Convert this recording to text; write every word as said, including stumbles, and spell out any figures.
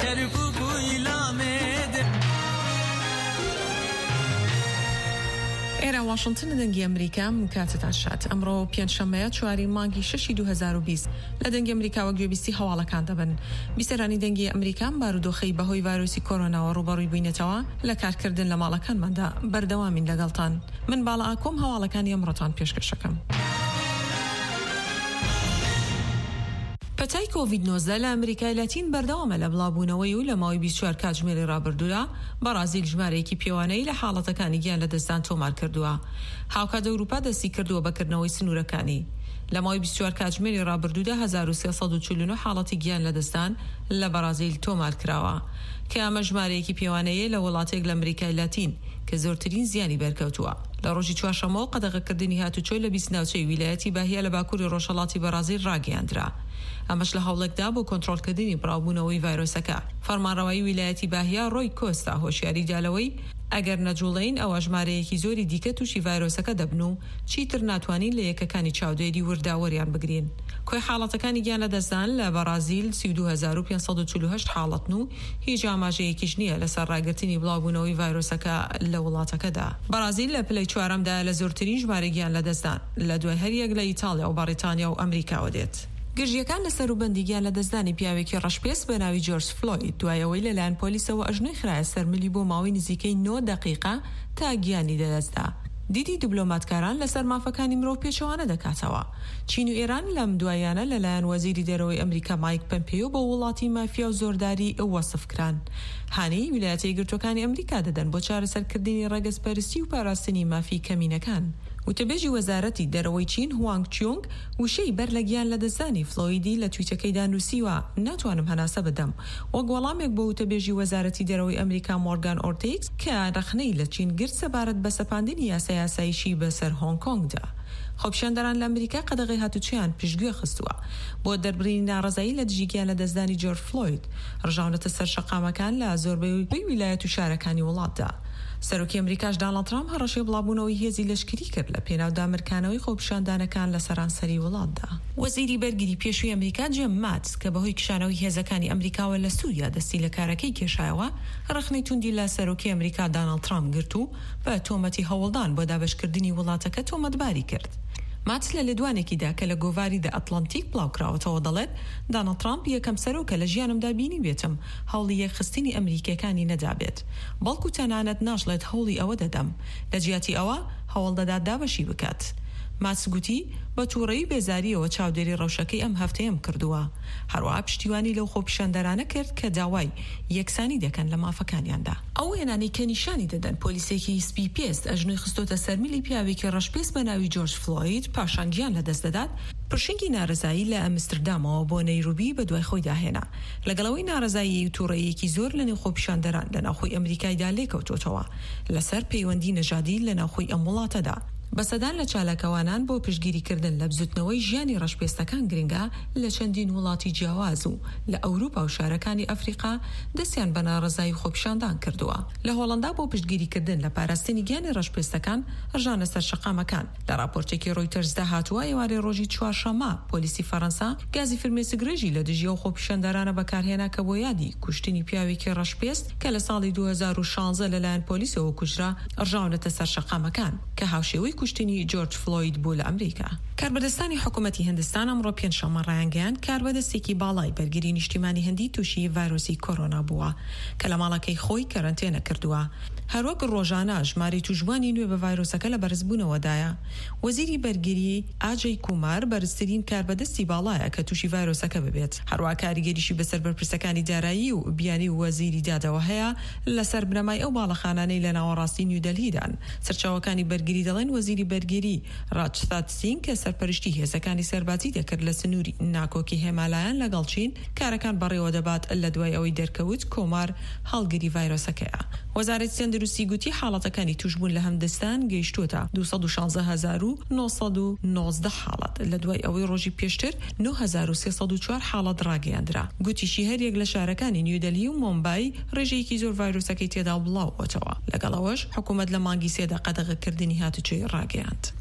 ئێرە واشنگتن دەنگی ئەمریکا کاتتان شات ئەمڕۆ پێنجشەممەیە چواری مانگی شەشی دوو هەزار و بیست لە دەنگی ئەمریکاوە گوێبیستی هەواڵەکان دەبن. بیسەرانی دەنگی ئەمریکان بارودۆخەی بەهۆی ڤایرۆسی کۆرۆناوە ڕوبەڕووی بووینەتەوە لە کارکردن لە ماڵەکانماندا بەردەوامین لەگەڵتان. من باڵا ئاکۆم هەواڵەکانی ئەمڕۆتان پێشکەشەکەم. پەتای کۆڤید نۆزدە لە ئەمریکای لاتین بەردەوامە لە بڵاوبوونەوەی و لە ماوەی بیست و چوار کاتژمێری ڕابردوودا بەرازیل ژمارەیەکی پێوانەی لە حاڵەتەکانی گیان لە دەستدان تۆمار کردووە. هاوکات ئەوروپا دەستی کردووە بەکردنەوەی سنوورەکانی. لە ماوەی بیست و چوار کاتژمێری ڕابردوودا هەزار و سێسەد و چل و نۆ حاڵەتی گیان لە دەستدان لە بەرازیل تۆمار کراوە کە ئەمە ژمارەیەکی پێوانەیە لە وڵاتێک لە ئەمریکای لاتین کە زۆرترین زیانی بەرکەوتووە. لە ڕۆژی چوارشەممەوە قەدەغەکردنی هاتوچۆی لە بیست ناوچەی ویلایەتی باهیا لە باکووری ڕۆژهەڵاتی بەرازیل ڕاگەیاندرا. ئەمەش لە هەوڵێکدا بۆ کۆنتڕۆلکردنی بڕاوبوونەوەی ڤایرۆسەکە. فەرمانڕەوایی ویلایەتی باهیا ڕۆی کۆستا هۆشیاری دالەوەی ئەگەر نەجوڵین ئەوە ژمارەیەکی زۆری دیکە تووشی ڤایرۆسەکە دەبن و چیتر ناتوانین لە یەکەکانی چاودێری ورداوەریان بگرین. کۆی حاڵەتەکانی گیان لە دەستدان لە بەرازیل سی و دوو هەزار و پێنج سەد و چل و هەشت حاڵەتن و هیچ ئاماژەیەکیش نییە لەسەر ڕاگررتنی بڵاوبوونەوەی ڤایرۆسەکە لە وڵاتەکەدا. بەرازیل لە پلەی چوارەمدا لە زۆرترین ژمارە گیان لە دەستدان لە دوای هەریەک لە ئیتاڵیا و بەریتانیا و ئەمریکاوە دێت. گرژیەکان لەسەر و بەندیگیان لە دەستدانی پیاوێکی ڕەشپێست بە ناوی جۆرج فلۆید دوایەوەی لەلایەن پۆلیسەوە ئەژنۆی خرایە سەرملی بۆ ماوەی نزیکەی نۆ دەقیقا تا گیانی لەدەستدا. دیدی دیبلۆماتکاران لەسەر مافەکانی مرۆڤ پێچەوانە دەکاتەوە. چین و ئێران لەم دوایانە لەلایەن وەزیری دەرەوەی ئەمریکا مایک پەمپیۆ بە وڵاتی مافیا و زۆرداری وەسف کران. هانەی ویلایەتە یەکگرتووەکانی ئەمریکا دەدەن بۆ چارەسەرکردنی ڕێگەزپەرستی و پاراستنی مافی کەمینەکان. وتەبێژی وەزارەتی دەرەوەی چین هوانگ چیۆنگ وشەی بەر لە گیان لە دەستدانی فلۆیدی لە تویتەکەیدا نووسیوە ناتوانم هەناسە بدەم. وەک وەڵامێک بۆ وتەبێژی وەزارەتی دەرەوەی ئەمریکا مۆرگان ئۆرتێکس کە ڕەخنەی لە چین گرت سەبارەت بە سەپاندنی یاسا یاسایشی بەسەر هۆنگ کۆنگدا. خۆپیشاندەران لە ئەمریکا قەدەغی هاتوچیان پشتگوێ خستووە بۆ دەربڕینی ناڕەزایی لە دژیگیان لە دەستدانی جۆرج فلۆید ڕژاونەتە سەر شەقامەکان لە زۆربەی ویلایەت و شارەکانی وڵاتدا. سەرۆکی ئەمریکاش دۆناڵد ترامپ هەڕەشەی بڵاوبوونەوەی هێزی لەشکری کرد لە پێناو دامرکانەوەی خۆپیشاندانەکان لە سەرانسەری وڵاتدا. وەزیری بەرگری پێشووی ئەمریکا جیم ماتس کە بەهۆی کشانەوەی هێزەکانی ئەمریکاوە لە سووریا دەستی لە کارەکەی کێشایەوە ڕەخنەی توندی لە سەرۆکی ئەمریکا دۆناڵد ترامپ گرت و بە تۆمەتی هەوڵدان بۆ دابەشکردنی وڵاتەکە تۆمەتباری کرد. ماتس لە لێدوانێکیدا کە لە گۆڤاری دە ئەتلانتیک بڵاوکراوەتەوە دەڵێت دۆناڵد ترامپ یەکەم سەرۆکە لە ژیانمدا بینی بێتم هەوڵی یەکخستنی ئەمریکیەکانی نەدابێت. بەڵکو تەنانەت ناشڵێت هەوڵی ئەوە دەدەم لە جیاتی ئەوە هەوڵ دەدات دابەشی بکات. ماتس گوتی بە تووڕەیی بێزاریەوە چاودێری ڕەوشەکەی ئەم هەفتەیەم کردووە. هەروەها پشتیوانی لەو خۆپیشاندەرانە کرد کە داوای یەکسانی دەکەن لە مافەکانیاندا. ئەو هێنانەی کە نیشانی دەدەن پۆلیسێکی سپی پێست ئەژنۆی خستۆتە سەرمیلی پیاوێکی ڕەشپێست بە ناوی جۆرج فلۆید پاشانگیان لە دەست دەدات پرشنگی ناڕزایی لە ئەمستردامەوە بۆ نەیروبی بە دوای خۆی داهێنا. لەگەڵەوەی ناڕزایی و تووڕەیەکی زۆر لە نێو خۆپیشاندەران لە ناوخۆی ئەمریکایدا لێکەوتوتەوە لەسەر پەیوەندی نەژادی لە ناوخۆی ئەم وڵاتەدا. بەسەدان لە چالاکەوانان بۆ پشتگیریکردن لە بزوتنەوەی ژیانی ڕەشپێستەکان گرنگە لە چەندین وڵاتی جیاواز و لە ئەوروپا و شارەکانی ئەفریقا دەستیان بە ناڕزایی خۆپیشاندان کردووە. لە هۆڵەندا بۆ پشتگیریکردن لە پاراستنی گیانی ڕەشپێستەکان ڕژانە سەر شەقامەکان. لە راپۆرتێکی ڕۆیتەرزدا هاتووە ئێوارەی ڕۆژی چوارشەممە پۆلیسی فەڕەنسا گازی فرمێسکگرێژی لە دژیە و خۆپیشاندەرانە بەکارهێنا کە بۆ یادی کوشتنی پیاوێکی ڕەشپێست کە لە ساڵی دوو هەزار و شانزە لەلایەن پۆلیسەوە کوژرا ڕژاونەتە سەر شەقامەکان کە هاوشێوەی کوشتنی جۆرج فلۆید بوو لە ئەمریکا. کاربەدەستانی حکوومەتی هەندستان ئەمڕۆ پێنجشەممە ڕایانگەیاند کاربەدەستێکی باڵای بەرگری نیشتیمانی هەندی تووشی ڤایرۆسی کۆرۆنا بووە کە لە ماڵەکەی خۆی کەرەنتێنە کردووە. هەروەک ڕۆژانە ژماری توشبوانی نوێ بە ڤایرۆسەکە لە بەرزبوونەوەدایە. وەزیری بەرگری ئاجەی کومار بەرزترین کاربەدەستی باڵایە کە تووشی ڤایرۆسەکە ببێت. هەروە کاریگەریشی بەسەر بەرپرسەکانی دارایی و بیانی وەزیری دادەوە هەیە لەسەر بنەمای ئەو باڵەخانانەی لە ناوەڕاستی نیودەلهیدان. سەرچاوەکانی بەرگری دەڵێن وەزیری بەرگری ڕاجستات سینگ کە سەرپەرشتی هێزەکانی سەربازی دەکرد لە سنووری ناکۆکی هێمالایان لەگەڵ چین کارەکان بەڕێوە دەبات لە دوای ئەوەی دەرکەوت کۆمار هەڵگری ڤایرۆسەکەیە. وەزارەتی تەندروستی گوتی حاڵەتەکانی توشبوون لە هەندستان گەیشتوتە دووسەد و شانزە هەزار و نۆسەد و نۆزدە حاڵەت لە دوای ئەوەی ڕۆژی پێشتر نۆ هەزار و سێسەد و چوار حاڵەت ڕاگەیاندرا. گوتیشی هەریەک لە شارەکانی نیودەلهی و مۆمبای ڕێژەیەکی زۆر ڤایرۆسەکەی تێدا بڵاوەتەوە. لەگەڵەوەش حکوومەت لە مانگی سێدا قەدەغەکردنی هاتوچۆی ڕاگەیاند.